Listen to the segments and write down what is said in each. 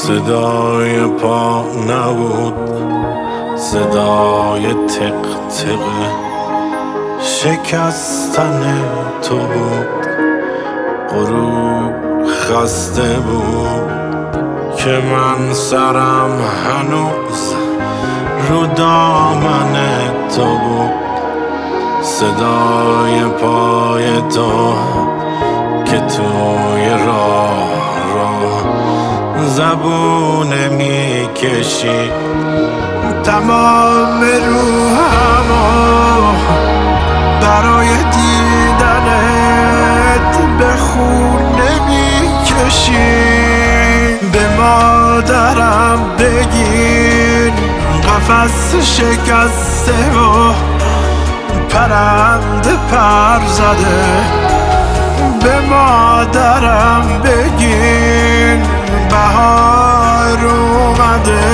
صدای پا نبود، صدای تق تق شکستن تو بود. غروب خسته بود که من سرم هنوز رو دامن تو بود. صدای پای تو که توی راه زبونه میکشی، تمام روحمو برای دیدنت به خونه میکشی. به مادرم بگین قفس شکسته و پرنده پر زده. به مادرم بگین بهار اومده،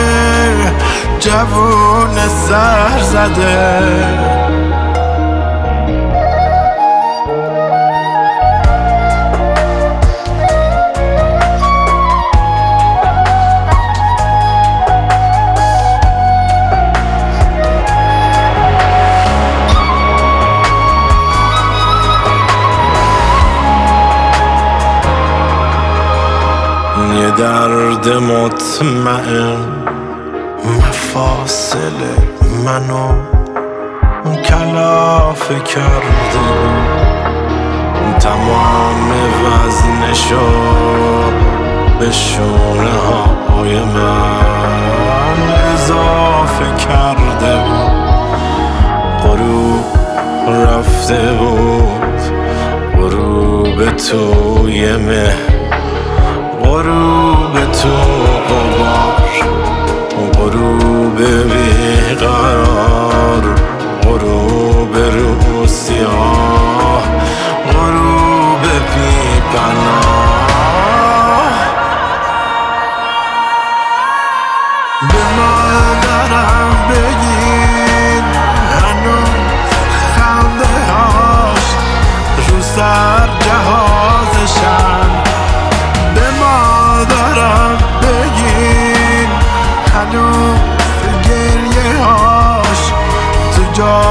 جوون سر زده. یه درد مطمئن مفاصل منو کلافه کرده بود. تمام وزنشو به شونه های من اضافه کرده بود. غروب رفته بود، غروب توی مه، غروب تو غبار، غروب بیقرار، غروب رو سیاه، غروب بی پناه. به مادرم بگین هنوز خنده هاش رو سر جهازشن. به مادرم بگین هنوز گریه هاش تو جا